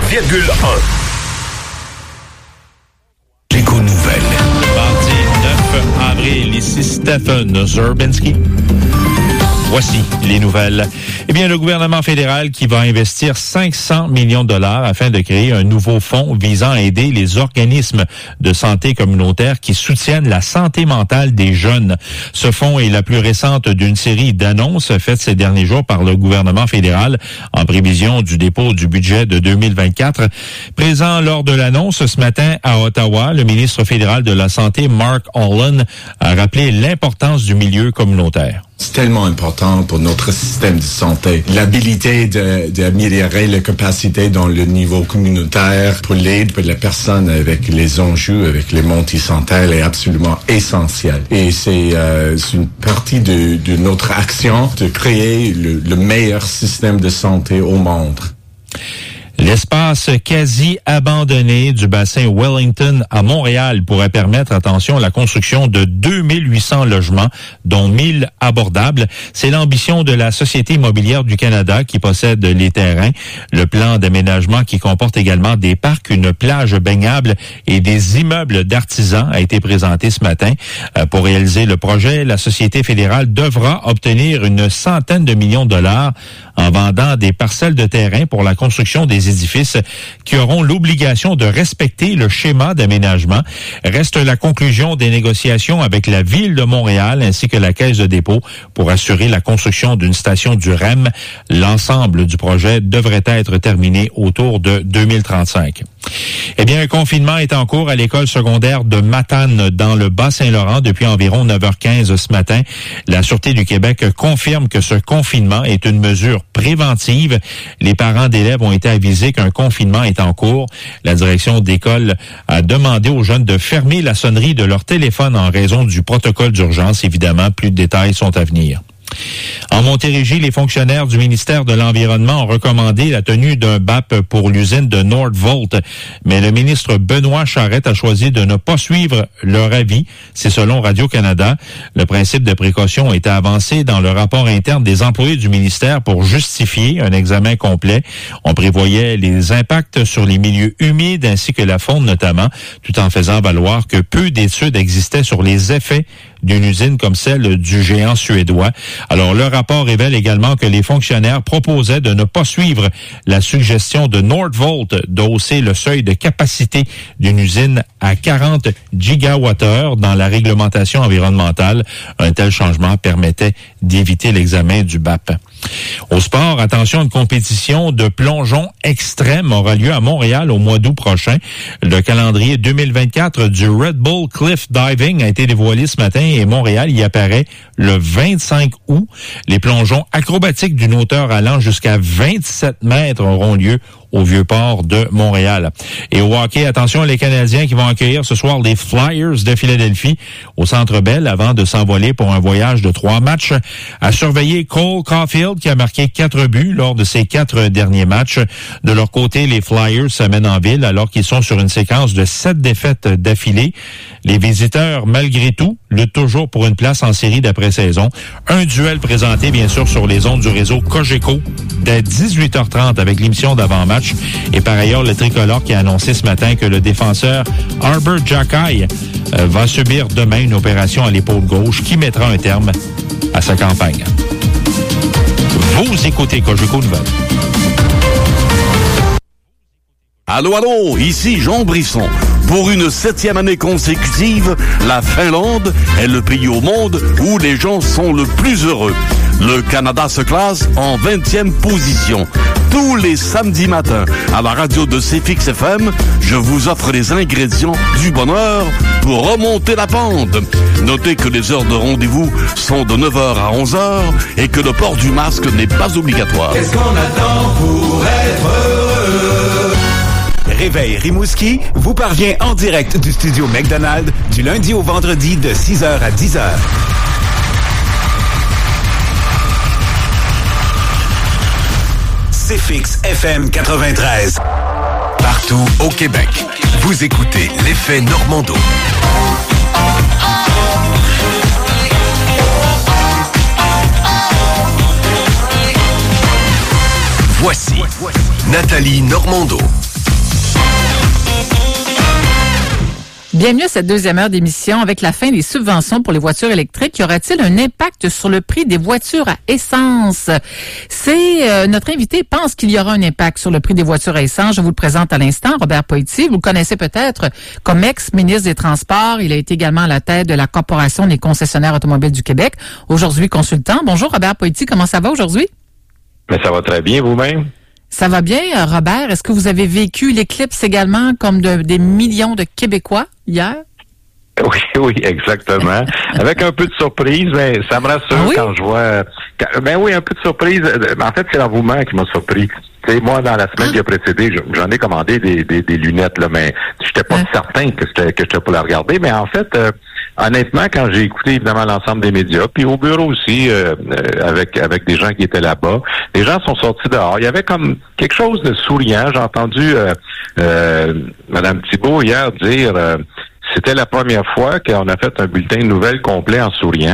Chico Nouvelles. Mardi 9 avril, ici Stephen Zerbinski. Voici les nouvelles. Eh bien, le gouvernement fédéral qui va investir 500 millions de dollars afin de créer un nouveau fonds visant à aider les organismes de santé communautaire qui soutiennent la santé mentale des jeunes. Ce fonds est la plus récente d'une série d'annonces faites ces derniers jours par le gouvernement fédéral en prévision du dépôt du budget de 2024. Présent lors de l'annonce ce matin à Ottawa, le ministre fédéral de la Santé, Mark Holland, a rappelé l'importance du milieu communautaire. C'est tellement important pour notre système de santé. L'habilité d'améliorer les capacités dans le niveau communautaire pour l'aide pour la personne avec les enjeux, avec les montées santé est absolument essentielle. Et c'est une partie de notre action de créer le meilleur système de santé au monde. L'espace quasi abandonné du bassin Wellington à Montréal pourrait permettre, attention, la construction de 2800 logements, dont 1000 abordables. C'est l'ambition de la Société immobilière du Canada qui possède les terrains. Le plan d'aménagement qui comporte également des parcs, une plage baignable et des immeubles d'artisans a été présenté ce matin. Pour réaliser le projet, la Société fédérale devra obtenir une centaine de millions de dollars en vendant des parcelles de terrain pour la construction des édifices qui auront l'obligation de respecter le schéma d'aménagement. Reste la conclusion des négociations avec la Ville de Montréal ainsi que la Caisse de dépôt pour assurer la construction d'une station du REM. L'ensemble du projet devrait être terminé autour de 2035. Eh bien, un confinement est en cours à l'école secondaire de Matane dans le Bas-Saint-Laurent depuis environ 9h15 ce matin. La Sûreté du Québec confirme que ce confinement est une mesure préventive. Les parents d'élèves ont été avisés qu'un confinement est en cours. La direction d'école a demandé aux jeunes de fermer la sonnerie de leur téléphone en raison du protocole d'urgence. Évidemment, plus de détails sont à venir. En Montérégie, les fonctionnaires du ministère de l'Environnement ont recommandé la tenue d'un BAP pour l'usine de Nordvolt. Mais le ministre Benoît Charette a choisi de ne pas suivre leur avis. C'est selon Radio-Canada. Le principe de précaution a été avancé dans le rapport interne des employés du ministère pour justifier un examen complet. On prévoyait les impacts sur les milieux humides ainsi que la faune notamment, tout en faisant valoir que peu d'études existaient sur les effets d'une usine comme celle du géant suédois. Alors, le rapport révèle également que les fonctionnaires proposaient de ne pas suivre la suggestion de Nordvolt d'hausser le seuil de capacité d'une usine à 40 gigawattheures dans la réglementation environnementale. Un tel changement permettait d'éviter l'examen du BAP. Au sport, attention, une compétition de plongeon extrême aura lieu à Montréal au mois d'août prochain. Le calendrier 2024 du Red Bull Cliff Diving a été dévoilé ce matin et Montréal y apparaît le 25 août. Les plongeons acrobatiques d'une hauteur allant jusqu'à 27 mètres auront lieu au Vieux-Port de Montréal. Et au hockey, attention, les Canadiens qui vont accueillir ce soir les Flyers de Philadelphie au Centre Bell avant de s'envoler pour un voyage de 3 matchs. À surveiller Cole Caulfield qui a marqué 4 buts lors de ses 4 derniers matchs. De leur côté, les Flyers s'amènent en ville alors qu'ils sont sur une séquence de 7 défaites d'affilée. Les visiteurs, malgré tout, luttent toujours pour une place en série d'après-saison. Un duel présenté, bien sûr, sur les ondes du réseau Cogeco dès 18h30 avec l'émission d'avant-match. Et par ailleurs, le tricolore qui a annoncé ce matin que le défenseur Arber Xhekaj va subir demain une opération à l'épaule gauche qui mettra un terme à sa campagne. Vous écoutez Cogeco Nouvelles. Allô, allô, ici Jean Brisson. Pour une 7e année consécutive, la Finlande est le pays au monde où les gens sont le plus heureux. Le Canada se classe en 20e position. Tous les samedis matins, à la radio de CFX FM, je vous offre les ingrédients du bonheur pour remonter la pente. Notez que les heures de rendez-vous sont de 9h à 11h et que le port du masque n'est pas obligatoire. Qu'est-ce qu'on attend pour être heureux? Réveil Rimouski vous parvient en direct du studio McDonald's du lundi au vendredi de 6h à 10h. CFX FM 93. Partout au Québec, vous écoutez l'effet Normando. Voici Nathalie Normando. Bienvenue à cette deuxième heure d'émission. Avec la fin des subventions pour les voitures électriques, y aura-t-il un impact sur le prix des voitures à essence? Notre invité pense qu'il y aura un impact sur le prix des voitures à essence. Je vous le présente à l'instant. Robert Poitier, vous le connaissez peut-être comme ex-ministre des Transports. Il a été également à la tête de la Corporation des concessionnaires automobiles du Québec. Aujourd'hui, consultant. Bonjour Robert Poitier, comment ça va aujourd'hui? Mais ça va très bien vous-même. Ça va bien, Robert. Est-ce que vous avez vécu l'éclipse également comme des millions de Québécois hier? Oui, exactement. Avec un peu de surprise, mais ça me rassure quand je vois... un peu de surprise. En fait, c'est l'engouement qui m'a surpris. Tu sais, moi, dans la semaine qui a précédé, j'en ai commandé des lunettes, là, mais j'étais pas certain que j'étais pour la regarder. Mais en fait, honnêtement, quand j'ai écouté évidemment l'ensemble des médias, puis au bureau aussi, avec des gens qui étaient là-bas, les gens sont sortis dehors. Il y avait comme quelque chose de souriant. J'ai entendu Mme Thibault hier dire... c'était la première fois qu'on a fait un bulletin de nouvelles complet en souriant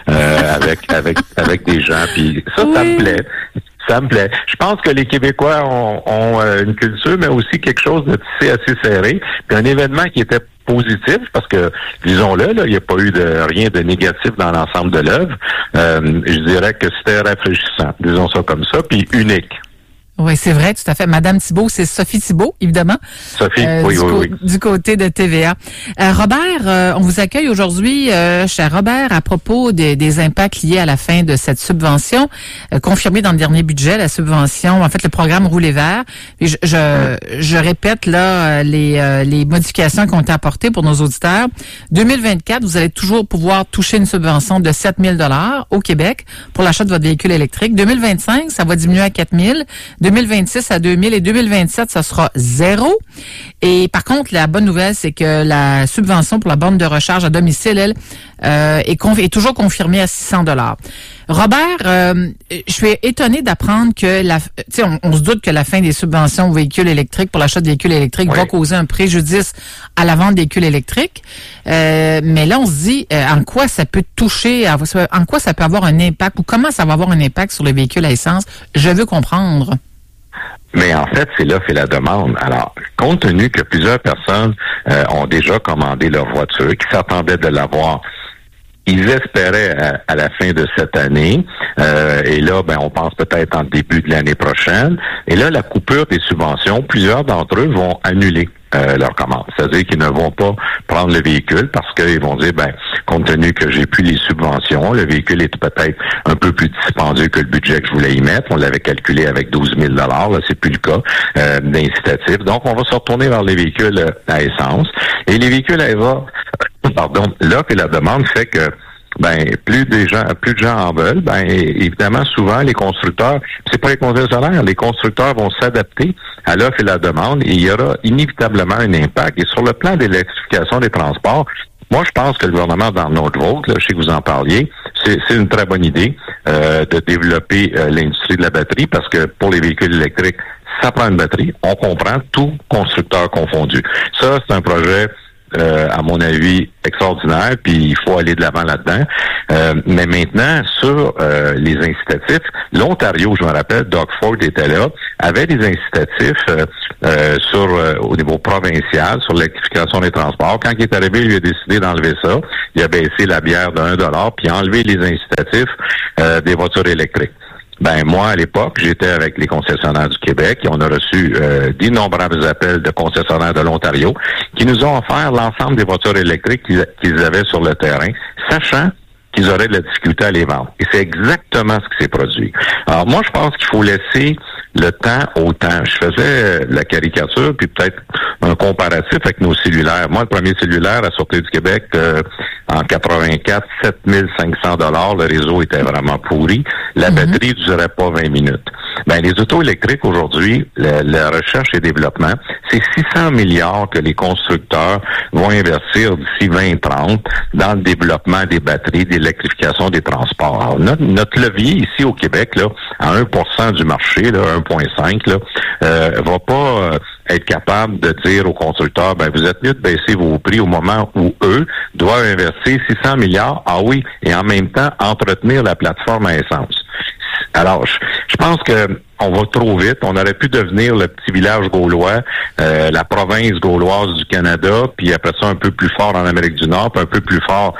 avec des gens. Puis ça me plaît. Ça me plaît. Je pense que les Québécois ont une culture, mais aussi quelque chose de tissé assez serré. Puis un événement qui était positif, parce que, disons-le, là, il n'y a pas eu rien de négatif dans l'ensemble de l'œuvre. Je dirais que c'était rafraîchissant, disons ça comme ça, puis unique. Oui, c'est vrai, tout à fait. Madame Thibault, c'est Sophie Thibault, évidemment. Sophie, oui. Du côté de TVA. Robert, on vous accueille aujourd'hui, cher Robert, à propos des impacts liés à la fin de cette subvention, confirmée dans le dernier budget, la subvention, en fait, le programme Rouler vert. Et je répète, là, les modifications qui ont été apportées pour nos auditeurs. 2024, vous allez toujours pouvoir toucher une subvention de 7 000 $ au Québec pour l'achat de votre véhicule électrique. 2025, ça va diminuer à 4 000. 2026 à 2000 et 2027, ça sera 0. Et par contre, la bonne nouvelle, c'est que la subvention pour la borne de recharge à domicile, elle, est toujours confirmée à 600 $. Robert, je suis étonné d'apprendre que on se doute que la fin des subventions aux véhicules électriques pour l'achat de véhicules électriques va causer un préjudice à la vente des véhicules électriques. Mais là, on se dit en quoi ça peut toucher, en quoi ça peut avoir un impact ou comment ça va avoir un impact sur les véhicules à essence. Je veux comprendre. Mais en fait, c'est l'offre et la demande. Alors, compte tenu que plusieurs personnes ont déjà commandé leur voiture, qui s'attendaient de l'avoir, ils espéraient à la fin de cette année, et là, on pense peut-être en début de l'année prochaine. Et là, la coupure des subventions, plusieurs d'entre eux vont annuler leur commande. C'est-à-dire qu'ils ne vont pas prendre le véhicule parce qu'ils vont dire, compte tenu que j'ai plus les subventions, le véhicule est peut-être un peu plus dispendieux que le budget que je voulais y mettre. On l'avait calculé avec 12 000 $. Là, c'est plus le cas d'incitatif. Donc, on va se retourner vers les véhicules à essence. Et les véhicules à essence, l'offre et la demande fait que plus de gens en veulent, évidemment, souvent, les constructeurs, c'est pas les concessionnaires, les constructeurs vont s'adapter à l'offre et la demande et il y aura inévitablement un impact. Et sur le plan de l'électrification des transports, moi, je pense que le gouvernement dans notre vote, là, je sais que vous en parliez, c'est une très bonne idée de développer l'industrie de la batterie parce que pour les véhicules électriques, ça prend une batterie. On comprend, tout constructeur confondu. Ça, c'est un projet à mon avis, extraordinaire, puis il faut aller de l'avant là-dedans. Mais maintenant, sur les incitatifs, l'Ontario, je me rappelle, Doug Ford était là, avait des incitatifs au niveau provincial, sur l'électrification des transports. Quand il est arrivé, il a décidé d'enlever ça. Il a baissé la bière de 1 $, puis enlevé les incitatifs des voitures électriques. Moi, à l'époque, j'étais avec les concessionnaires du Québec et on a reçu d'innombrables appels de concessionnaires de l'Ontario qui nous ont offert l'ensemble des voitures électriques qu'ils avaient sur le terrain, sachant qu'ils auraient de la difficulté à les vendre. Et c'est exactement ce qui s'est produit. Alors, moi, je pense qu'il faut laisser le temps au temps. Je faisais la caricature, puis peut-être un comparatif avec nos cellulaires. Moi, le premier cellulaire à sortir du Québec en 84, 7 500 $. Le réseau était vraiment pourri. La batterie ne durait pas 20 minutes. Les autos électriques aujourd'hui, la recherche et développement, c'est 600 milliards que les constructeurs vont investir d'ici 2030 dans le développement des batteries, d'électrification des transports. Alors, notre levier ici au Québec, là, à 1% du marché, là, 1,5, là, va pas être capable de dire aux constructeurs, vous êtes mieux de baisser vos prix au moment où eux doivent investir 600 milliards, et en même temps entretenir la plateforme à essence. Alors, Je pense que on va trop vite. On aurait pu devenir le petit village gaulois, la province gauloise du Canada, puis après ça un peu plus fort en Amérique du Nord, puis un peu plus fort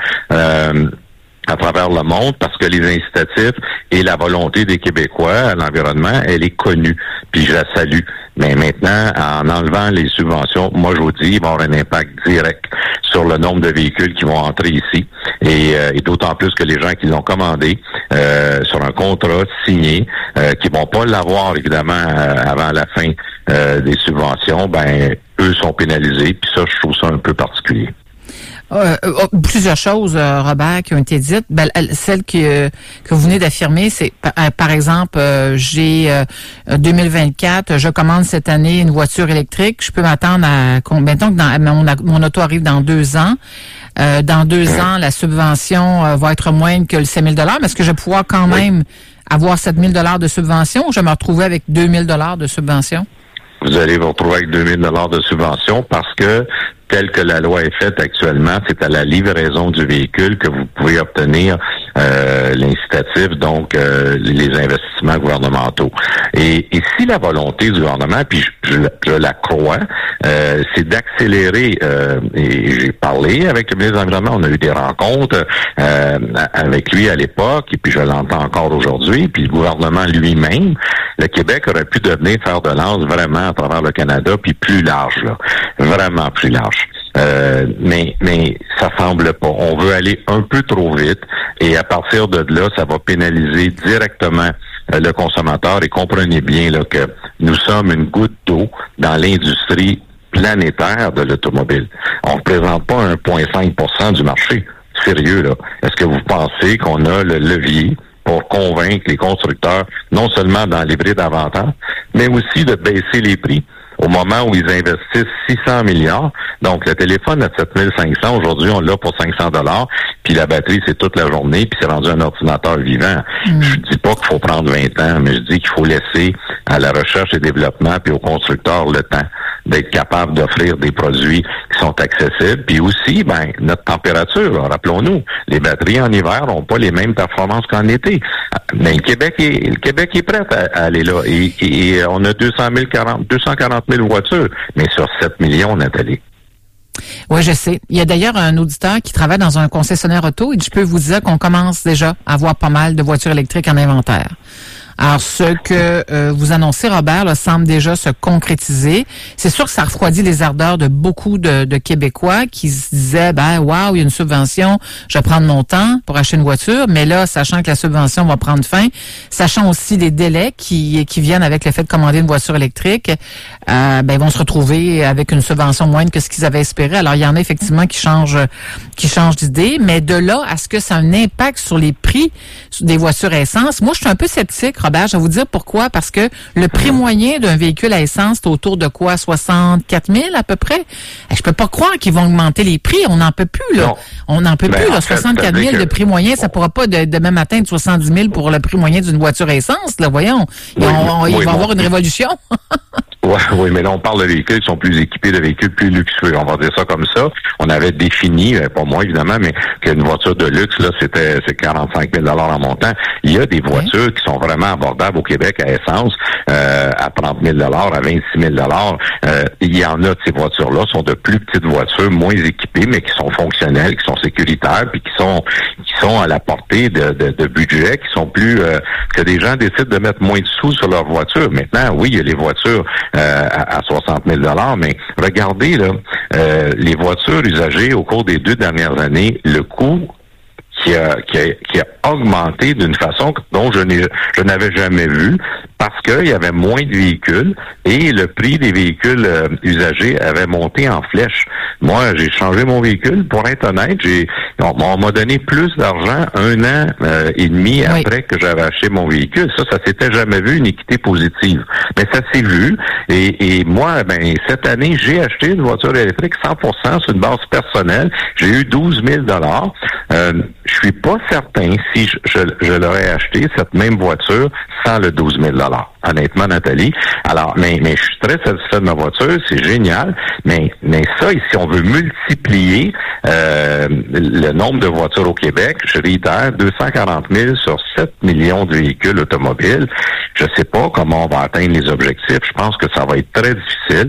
à travers le monde, parce que les incitatifs et la volonté des Québécois à l'environnement, elle est connue, puis je la salue. Mais maintenant, en enlevant les subventions, moi je vous dis, il va y avoir un impact direct sur le nombre de véhicules qui vont entrer ici, et d'autant plus que les gens qui l'ont commandé sur un contrat signé, qui vont pas l'avoir évidemment avant la fin des subventions, ben eux sont pénalisés, puis ça, je trouve ça un peu particulier. Plusieurs choses, Robert, qui ont été dites. Ben, celle que vous venez d'affirmer, c'est par exemple, j'ai 2024, je commande cette année une voiture électrique. Je peux m'attendre à mettons que mon auto arrive dans 2 ans. Dans 2 ans, la subvention va être moindre que le 7 000 $. Mais est-ce que je vais pouvoir quand même avoir 7 000 $ de subvention, ou je vais me retrouver avec 2 000 $ de subvention? Vous allez vous retrouver avec 2 000 $ de subvention parce que, tel que la loi est faite actuellement, c'est à la livraison du véhicule que vous pouvez obtenir l'incitatif, donc les investissements gouvernementaux. Et si la volonté du gouvernement, puis je la crois, c'est d'accélérer, et j'ai parlé avec le ministre de l'Environnement, on a eu des rencontres avec lui à l'époque, et puis je l'entends encore aujourd'hui, puis le gouvernement lui-même, le Québec aurait pu devenir fer de lance vraiment à travers le Canada, puis plus large, là, vraiment plus large. Mais ça semble pas. On veut aller un peu trop vite, et à partir de là, ça va pénaliser directement le consommateur. Et comprenez bien là que nous sommes une goutte d'eau dans l'industrie planétaire de l'automobile. On ne représente pas 1,5% du marché. Sérieux, là. Est-ce que vous pensez qu'on a le levier pour convaincre les constructeurs, non seulement dans l'hybride avantage, mais aussi de baisser les prix? Au moment où ils investissent 600 milliards, donc le téléphone à 7500, aujourd'hui on l'a pour 500 $, puis la batterie c'est toute la journée, puis c'est rendu un ordinateur vivant. Je dis pas qu'il faut prendre 20 ans, mais je dis qu'il faut laisser à la recherche et développement puis aux constructeurs le temps d'être capable d'offrir des produits qui sont accessibles. Puis aussi, notre température, rappelons-nous, les batteries en hiver n'ont pas les mêmes performances qu'en été. Mais le Québec est prêt à aller là. Et on a 240 000 voitures, mais sur 7 millions, Nathalie. Oui, je sais. Il y a d'ailleurs un auditeur qui travaille dans un concessionnaire auto, et je peux vous dire qu'on commence déjà à avoir pas mal de voitures électriques en inventaire. Alors, ce que vous annoncez, Robert, là, semble déjà se concrétiser. C'est sûr que ça refroidit les ardeurs de beaucoup de Québécois qui se disaient, waouh, il y a une subvention, je vais prendre mon temps pour acheter une voiture. Mais là, sachant que la subvention va prendre fin, sachant aussi les délais qui viennent avec le fait de commander une voiture électrique, ils vont se retrouver avec une subvention moindre que ce qu'ils avaient espéré. Alors, il y en a effectivement qui changent d'idée. Mais de là à ce que ça a un impact sur les prix des voitures à essence, moi, je suis un peu sceptique, Robert, je vais vous dire pourquoi. Parce que le prix moyen d'un véhicule à essence, c'est autour de quoi? 64 000 à peu près? Je peux pas croire qu'ils vont augmenter les prix. On n'en peut plus, là. Non. On n'en peut plus, là. 64 000 de prix moyen, ça pourra pas demain matin être 70 000 pour le prix moyen d'une voiture à essence, là. Voyons. Il va y avoir une révolution. Oui, mais là, on parle de véhicules qui sont plus équipés, de véhicules plus luxueux. On va dire ça comme ça. On avait défini, pas moi évidemment, mais qu'une voiture de luxe, là, c'est 45 000 $ en montant. Il y a des voitures qui sont vraiment abordables au Québec à essence, à 30 000 $, à 26 000 $. Il y en a de ces voitures-là, sont de plus petites voitures, moins équipées, mais qui sont fonctionnelles, qui sont sécuritaires, puis qui sont à la portée de budget, qui sont plus que des gens décident de mettre moins de sous sur leur voiture. Maintenant, oui, il y a les voitures à 60 000 $, mais regardez là, les voitures usagées au cours des 2 dernières années, le coût qui a augmenté d'une façon dont je n'avais jamais vu, parce qu'il y avait moins de véhicules et le prix des véhicules usagés avait monté en flèche. Moi, j'ai changé mon véhicule, pour être honnête, on m'a donné plus d'argent 1 an et demi après que j'avais acheté mon véhicule. Ça s'était jamais vu, une équité positive. Mais ça s'est vu, et moi, cette année, j'ai acheté une voiture électrique 100% sur une base personnelle. J'ai eu 12 000 $. Je suis pas certain si je l'aurais acheté, cette même voiture, sans le 12 000 $. Honnêtement, Nathalie. Alors, mais je suis très satisfait de ma voiture, c'est génial. Mais ça, si on veut multiplier le nombre de voitures au Québec, je réitère, 240 000 sur 7 millions de véhicules automobiles. Je sais pas comment on va atteindre les objectifs. Je pense que ça va être très difficile.